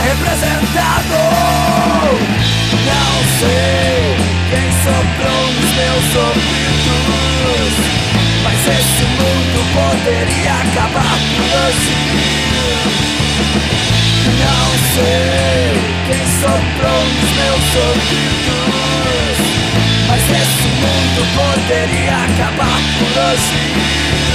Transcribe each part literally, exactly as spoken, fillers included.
representado. Não sei quem soprou nos meus ouvidos, mas esse mundo poderia acabar por hoje. Não sei quem soprou nos meus ouvidos, mas esse mundo poderia acabar por hoje.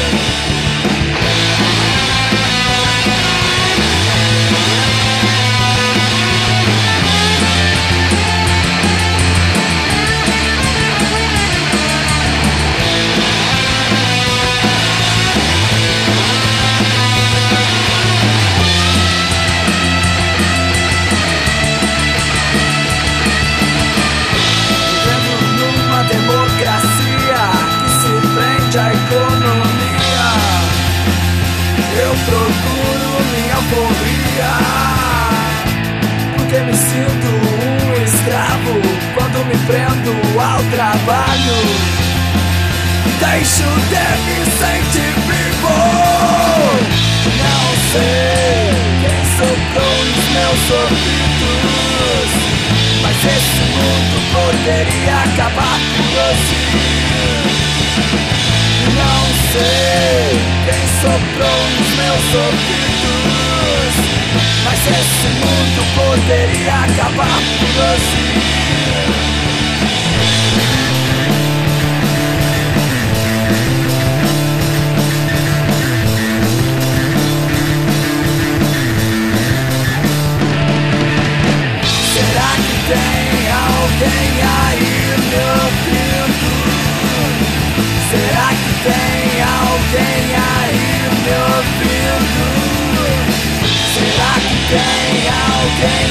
A economia, eu procuro minha alforria, porque me sinto um escravo quando me prendo ao trabalho. Deixo de me sentir vivo. Não sei quem soprou nos meus ouvidos, mas esse mundo poderia acabar por hoje. Não sei quem soprou nos meus ouvidos, mas esse mundo poderia acabar por hoje. Será que tem alguém aí me ouvindo? Será que tem alguém aí me ouvindo? Será que tem alguém